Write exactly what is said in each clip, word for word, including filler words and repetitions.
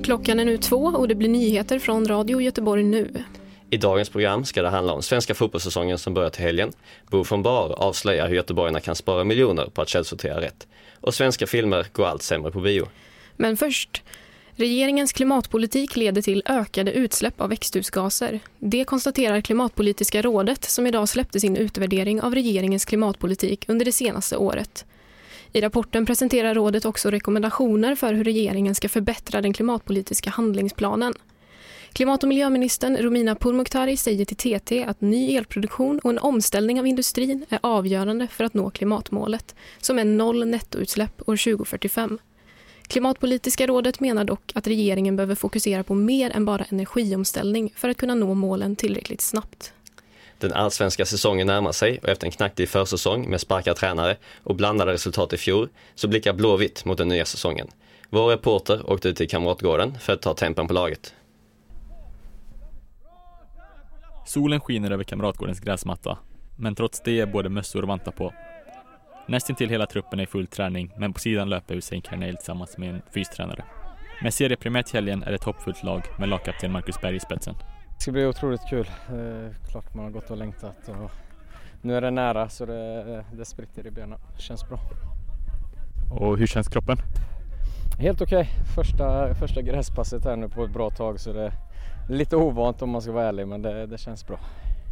Klockan är nu två och det blir nyheter från Radio Göteborg nu. I dagens program ska det handla om svenska fotbollssäsongen som börjar till helgen. Bo från Bar avslöjar hur göteborgarna kan spara miljoner på att källsortera rätt. Och svenska filmer går allt sämre på bio. Men först, regeringens klimatpolitik leder till ökade utsläpp av växthusgaser. Det konstaterar Klimatpolitiska rådet som idag släppte sin utvärdering av regeringens klimatpolitik under det senaste året. I rapporten presenterar rådet också rekommendationer för hur regeringen ska förbättra den klimatpolitiska handlingsplanen. Klimat- och miljöministern Romina Pourmokhtari säger till T T att ny elproduktion och en omställning av industrin är avgörande för att nå klimatmålet, som är noll nettoutsläpp år tjugo fyrtiofem. Klimatpolitiska rådet menar dock att regeringen behöver fokusera på mer än bara energiomställning för att kunna nå målen tillräckligt snabbt. Den allsvenska säsongen närmar sig och efter en knackig försäsong med sparkade tränare och blandade resultat i fjol så blickar Blåvitt mot den nya säsongen. Vår reporter åkte ut till Kamratgården för att ta tempen på laget. Solen skiner över Kamratgårdens gräsmatta, men trots det är både mössor och vantar på. Nästan till hela truppen är i full träning, men på sidan löper Hussein Karnell tillsammans med en fystränare. Med seriepremiär till helgen är det ett toppfullt lag med lagkapten Marcus Berg i spetsen. Det ska bli otroligt kul. Eh, klart man har gått och längtat. Och nu är det nära så det, det spritter i benen. Det känns bra. Och hur känns kroppen? Helt okej. Okay. Första, första gräspasset här nu på ett bra tag så det är lite ovant om man ska vara ärlig, men det, det känns bra.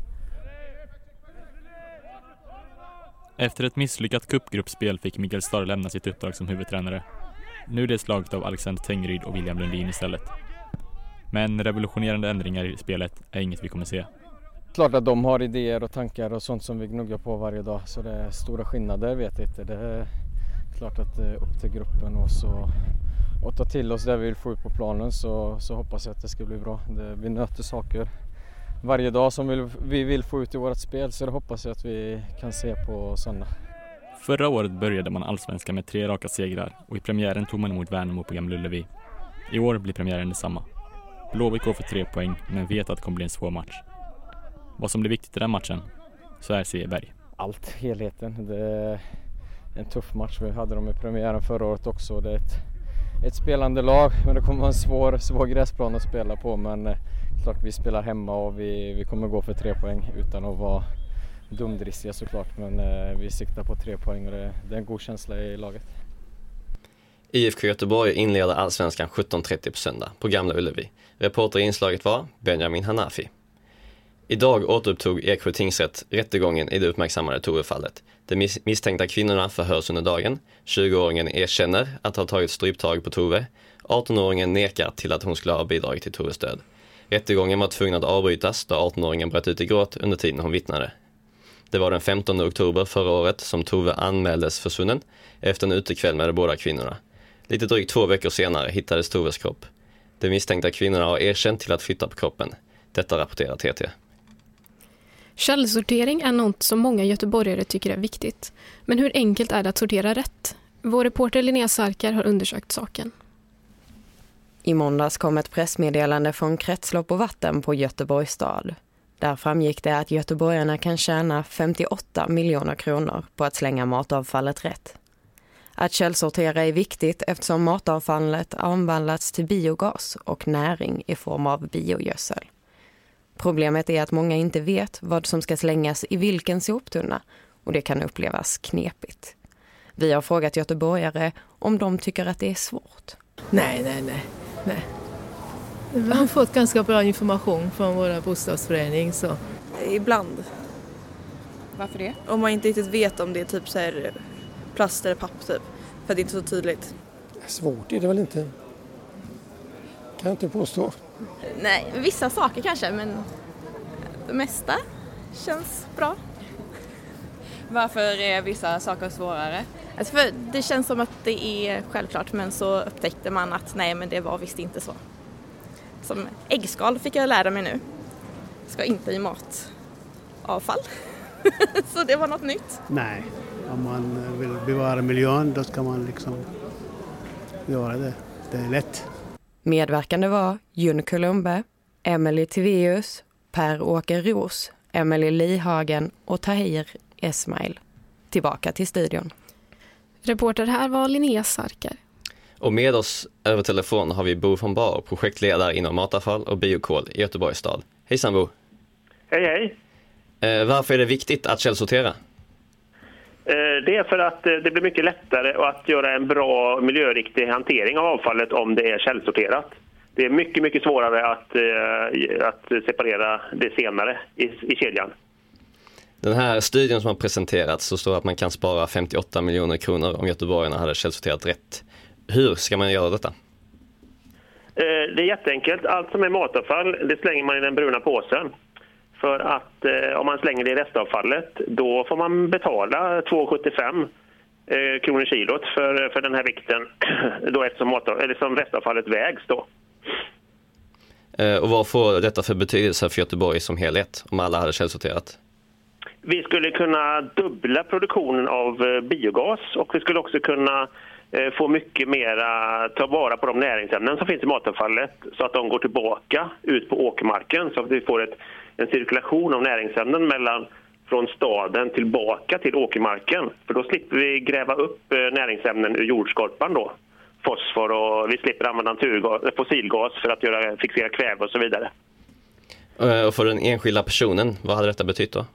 Efter ett misslyckat cupgruppspel fick Mikael Starr lämna sitt uppdrag som huvudtränare. Nu är det slaget av Alexander Tengryd och William Lundin istället. Men revolutionerande ändringar i spelet är inget vi kommer se. Klart att de har idéer och tankar och sånt som vi gnuggar på varje dag. Så det är stora skillnader, vet jag inte. Det är klart att det är upp till gruppen och, så, och ta till oss det vi vill få ut på planen så, så hoppas jag att det ska bli bra. Det, vi nöter saker varje dag som vi, vi vill få ut i vårt spel så det hoppas jag att vi kan se på söndag. Förra året började man allsvenskan med tre raka segrar och i premiären tog man emot Värnamo på Gamla Ullevi. I år blir premiären detsamma. Blåvitt går för tre poäng men vet att det kommer bli en svår match. Vad som blir viktigt i den matchen så är C E Berg. Allt, helheten. Det är en tuff match. Vi hade dem i premiären förra året också. Det är ett, ett spelande lag men det kommer vara en svår, svår gräsplan att spela på. Men eh, klart vi spelar hemma och vi, vi kommer gå för tre poäng utan att vara dumdristiga såklart. Men eh, vi siktar på tre poäng och det, det är en god känsla i laget. I F K Göteborg inleder allsvenskan sjutton trettio på söndag på Gamla Ullevi. Reporter i inslaget var Benjamin Hanafi. Idag återupptog Eksjö tingsrätt rättegången i det uppmärksammade Tove-fallet. De mis- misstänkta kvinnorna förhörs under dagen. tjugoåringen erkänner att ha tagit stryptag på Tove. artonåringen nekar till att hon skulle ha bidragit till Toves död. Rättegången var tvungen att avbrytas då artonåringen bröt ut i gråt under tiden hon vittnade. Det var den femtonde oktober förra året som Tove anmäldes försvunnen efter en utekväll med de båda kvinnorna. Lite drygt två veckor senare hittades Toves kropp. De misstänkta kvinnorna har erkänt till att flytta på kroppen. Detta rapporterar T T. Källsortering är något som många göteborgare tycker är viktigt. Men hur enkelt är det att sortera rätt? Vår reporter Linnea Sarkar har undersökt saken. I måndags kom ett pressmeddelande från Kretslopp och vatten på Göteborgs stad. Där framgick det att göteborgarna kan tjäna femtioåtta miljoner kronor på att slänga matavfallet rätt. Att källsortera är viktigt eftersom matavfallet omvandlats till biogas och näring i form av biogödsel. Problemet är att många inte vet vad som ska slängas i vilken soptunna och det kan upplevas knepigt. Vi har frågat göteborgare om de tycker att det är svårt. Nej, nej, nej. nej. Vi har fått ganska bra information från våra bostadsförening. Så. Ibland. Varför det? Om man inte riktigt vet om det är typ så här plast eller papp typ. För det är inte så tydligt. Svårt är det väl inte. Kan jag inte påstå. Nej, vissa saker kanske, men det mesta känns bra. Varför är vissa saker svårare? Alltså för det känns som att det är självklart, men så upptäckte man att nej, men det var visst inte så. Som äggskal fick jag lära mig nu. Ska inte i matavfall. Så det var något nytt. Nej, om man vill bevara miljön då ska man liksom göra det. Det är lätt. Medverkande var Jun Columbe, Emily Tiveus, Per-Åke Ros, Emily Lihagen och Tahir Esmail. Tillbaka till studion. Reporter här var Linnea Sarkar. Och med oss över telefon har vi Bo von Bar, projektledare inom matavfall och biokol i Göteborgs stad. Hejsan Bo! Hej hej! Eh, varför är det viktigt att källsortera? Eh, det är för att eh, det blir mycket lättare att göra en bra miljöriktig hantering av avfallet om det är källsorterat. Det är mycket, mycket svårare att, eh, att separera det senare i, i kedjan. Den här studien som har presenterats så står att man kan spara femtioåtta miljoner kronor om göteborgarna hade källsorterat rätt. Hur ska man göra detta? Eh, det är jätteenkelt. Allt som är matavfall, det slänger man i den bruna påsen. För att eh, om man slänger det i restavfallet, då får man betala två komma sjuttiofem eh, kronor kilot för, för den här vikten då eftersom, matav, eller som restavfallet vägs då. Eh, och vad får detta för betydelse för Göteborg som helhet om alla hade källsorterat? Vi skulle kunna dubbla produktionen av biogas och vi skulle också kunna eh, få mycket mera, ta vara på de näringsämnen som finns i matavfallet så att de går tillbaka ut på åkermarken så att vi får ett, en cirkulation av näringsämnen mellan, från staden tillbaka till åkermarken. För då slipper vi gräva upp eh, näringsämnen ur jordskorpan då. Fosfor och vi slipper använda naturgas, fossilgas för att göra, fixera kväve och så vidare. Och för den enskilda personen, vad hade detta betytt då?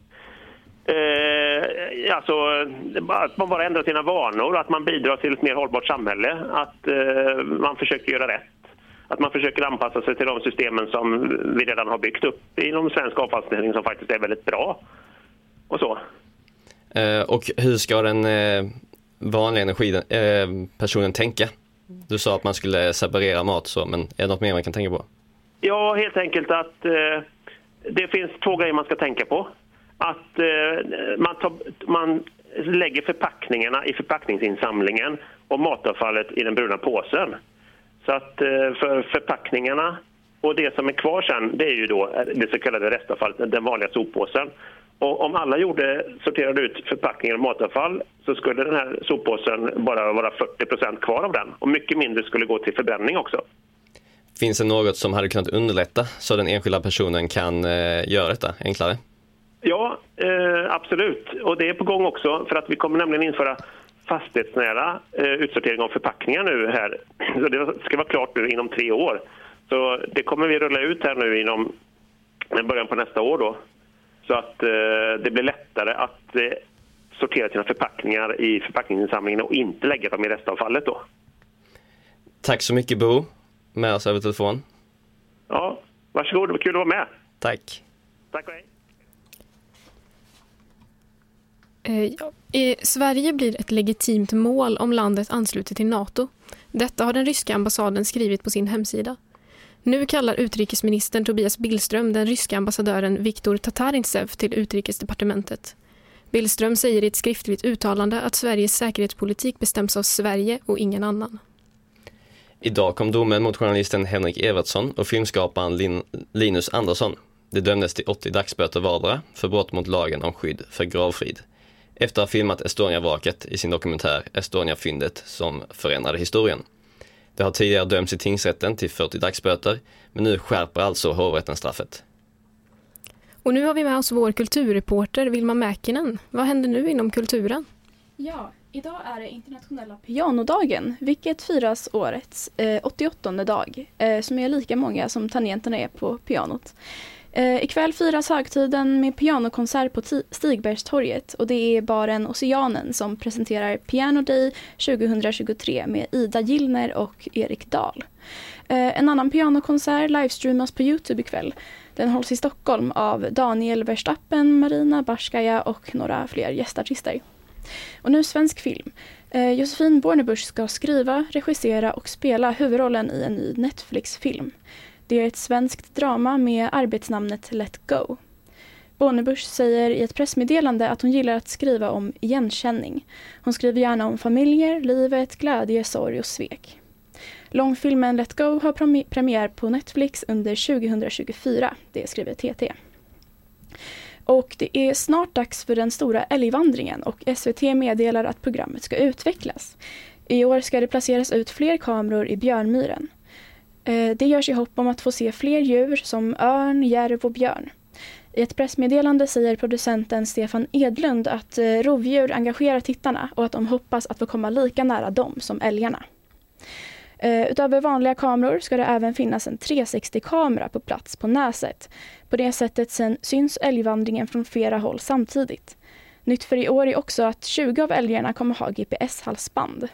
Eh, alltså, att man bara ändrar sina vanor, att man bidrar till ett mer hållbart samhälle, att eh, man försöker göra rätt, att man försöker anpassa sig till de systemen som vi redan har byggt upp inom svensk avfallshantering som faktiskt är väldigt bra och så. Eh, och hur ska den eh, vanliga energipersonen eh, tänka? Du sa att man skulle separera mat så, men är det något mer man kan tänka på? Ja, helt enkelt att eh, det finns två grejer man ska tänka på. Att eh, man, tar, man lägger förpackningarna i förpackningsinsamlingen och matavfallet i den bruna påsen. Så att eh, för förpackningarna och det som är kvar sen, det är ju då det så kallade restavfallet, den vanliga soppåsen. Och om alla gjorde, sorterade ut förpackningar och matavfall så skulle den här soppåsen bara vara fyrtio procent kvar av den. Och mycket mindre skulle gå till förbränning också. Finns det något som hade kunnat underlätta så den enskilda personen kan eh, göra detta enklare? Ja, eh, absolut. Och det är på gång också för att vi kommer nämligen införa fastighetsnära eh, utsortering av förpackningar nu här. Så det ska vara klart nu inom tre år. Så det kommer vi rulla ut här nu inom början på nästa år då. Så att eh, det blir lättare att eh, sortera sina förpackningar i förpackningsinsamlingen och inte lägga dem i restavfallet då. Tack så mycket Bo, med oss över telefon. Ja, varsågod, det var kul att vara med. Tack. Tack och hej. Ja. I Sverige blir ett legitimt mål om landet ansluter till NATO. Detta har den ryska ambassaden skrivit på sin hemsida. Nu kallar utrikesministern Tobias Billström den ryska ambassadören Viktor Tatarintsev till utrikesdepartementet. Billström säger i ett skriftligt uttalande att Sveriges säkerhetspolitik bestäms av Sverige och ingen annan. Idag kom domen mot journalisten Henrik Evertsson och filmskaparen Lin- Linus Andersson. De dömdes till åttio dagsböter vardera för brott mot lagen om skydd för gravfrid. Efter att ha filmat Estonia-vraket i sin dokumentär Estonia-fyndet som förändrade historien. Det har tidigare dömts i tingsrätten till fyrtio dagsböter, men nu skärper alltså hovrätten straffet. Och nu har vi med oss vår kulturreporter Vilma Mäkinen. Vad händer nu inom kulturen? Ja, idag är det internationella pianodagen, vilket firas årets eh, åttioåttonde dag, eh, som är lika många som tangenterna är på pianot. Eh, ikväll firas högtiden med pianokonsert på T- Stigbergstorget och det är baren Oceanen som presenterar Piano Day tjugohundratjugotre med Ida Gillner och Erik Dahl. Eh, en annan pianokonsert livestreamas på YouTube ikväll. Den hålls i Stockholm av Daniel Verstappen, Marina Barskaja och några fler gästartister. Och nu svensk film. Eh, Josefin Bornebusch ska skriva, regissera och spela huvudrollen i en ny Netflix-film. Det är ett svenskt drama med arbetsnamnet Let Go. Bornebusch säger i ett pressmeddelande att hon gillar att skriva om igenkänning. Hon skriver gärna om familjer, livet, glädje, sorg och svek. Långfilmen Let Go har premi- premiär på Netflix under tjugohundratjugofyra, det skriver T T. Och det är snart dags för den stora älgvandringen och S V T meddelar att programmet ska utvecklas. I år ska det placeras ut fler kameror i Björnmyren. Det görs i hopp om att få se fler djur som örn, järv och björn. I ett pressmeddelande säger producenten Stefan Edlund att rovdjur engagerar tittarna och att de hoppas att få komma lika nära dem som älgarna. Uh, utöver vanliga kameror ska det även finnas en trehundrasextio-kamera på plats på Näset. På det sättet sen syns älgvandringen från flera håll samtidigt. Nytt för i år är också att tjugo av älgarna kommer ha G P S-halsband.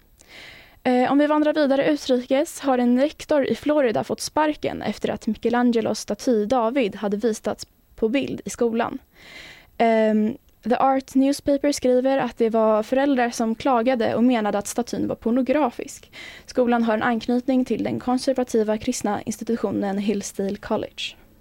Uh, om vi vandrar vidare utrikes har en rektor i Florida fått sparken efter att Michelangelos staty David hade visats på bild i skolan. Um, The Art Newspaper skriver att det var föräldrar som klagade och menade att statyn var pornografisk. Skolan har en anknytning till den konservativa kristna institutionen Hillsdale College.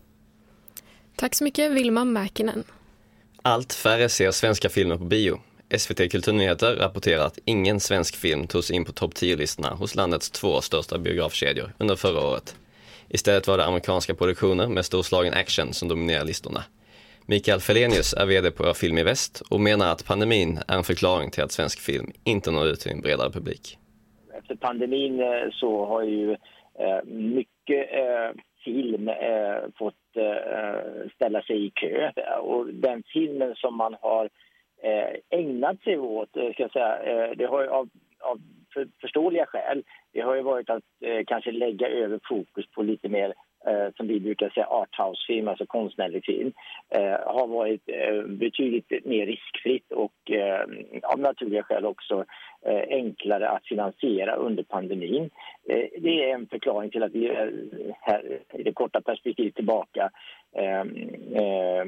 Tack så mycket, Vilma Mäkinen. Allt färre ser svenska filmer på bio. S V T Kulturnyheter rapporterar att ingen svensk film togs in på topp tio-listorna hos landets två största biografkedjor under förra året. Istället var det amerikanska produktioner med storslagen action som dominerar listorna. Mikael Felenius är vd på Film i Väst och menar att pandemin är en förklaring till att svensk film inte når ut till en bredare publik. Efter pandemin så har ju mycket film fått ställa sig i kö. Och den filmen som man har ägnat sig åt, ska jag säga, det har ju av, av förståeliga skäl, det har ju varit att kanske lägga över fokus på lite mer Eh, som vi brukar säga arthouse-film, alltså konstnärlig film, eh, har varit eh, betydligt mer riskfritt och eh, av naturliga skäl också eh, enklare att finansiera under pandemin. Eh, det är en förklaring till att vi är här i det korta perspektivet tillbaka eh, eh,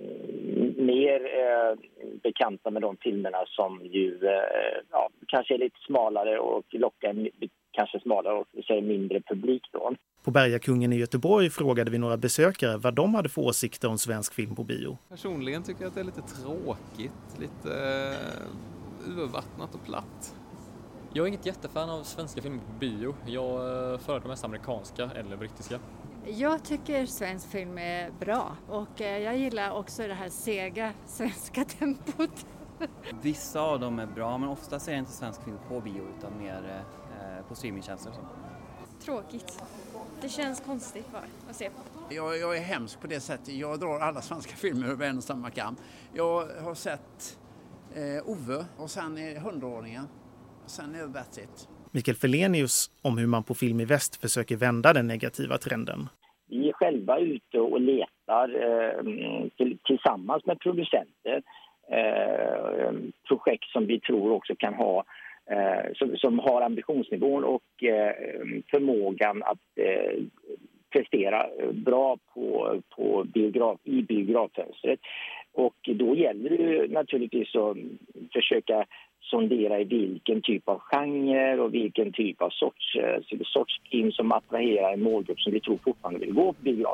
mer eh, bekanta med de filmerna som ju eh, ja, kanske är lite smalare och lockar en kanske smalare och säger mindre publik då. På Bergakungen i Göteborg frågade vi några besökare vad de hade för åsikter om svensk film på bio. Personligen tycker jag att det är lite tråkigt, lite uh, urvattnat och platt. Jag är inget jättefan av svenska filmer på bio. Jag föredrar mest amerikanska eller brittiska. Jag tycker svensk film är bra och jag gillar också det här sega svenska tempot. Vissa av dem är bra, men ofta ser jag inte svensk film på bio utan mer eh, på streamingtjänster. Tråkigt. Det känns konstigt bara att se på. Jag, jag är hemsk på det sättet. Jag drar alla svenska filmer över en och samma kam. Jag har sett eh, Ove och sen är hundraåringen. Och sen är det that's it. Mikael Felenius om hur man på Film i Väst försöker vända den negativa trenden. Vi är själva ute och letar eh, till, tillsammans med producenter eh, projekt som vi tror också kan ha eh, som, som har ambitionsnivån och eh, förmågan att eh, prestera bra på, på biograf, i biograffönstret. Och då gäller det naturligtvis att försöka sondera i vilken typ av genre och vilken typ av sorts, sorts film som attraherar en målgrupp som vi tror fortfarande vill gå på biograf.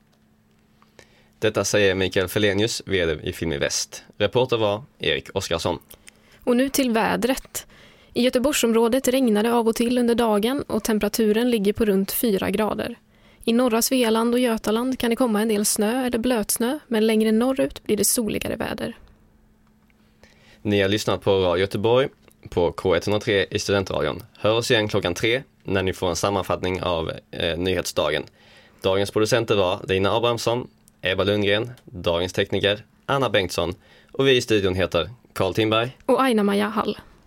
Detta säger Mikael Felenius, vd i Film i Väst. Reporter var Erik Oskarsson. Och nu till vädret. I Göteborgsområdet regnar det av och till under dagen och temperaturen ligger på runt fyra grader. I norra Svealand och Götaland kan det komma en del snö eller blötsnö, men längre norrut blir det soligare väder. Ni har lyssnat på Radio Göteborg på K ett noll tre i Studentradion. Hör oss igen klockan tre när ni får en sammanfattning av eh, nyhetsdagen. Dagens producenter var Lina Abrahamsson, Eva Lundgren, dagens tekniker Anna Bengtsson och vi i studion heter Carl Timberg och Aina Maja Hall.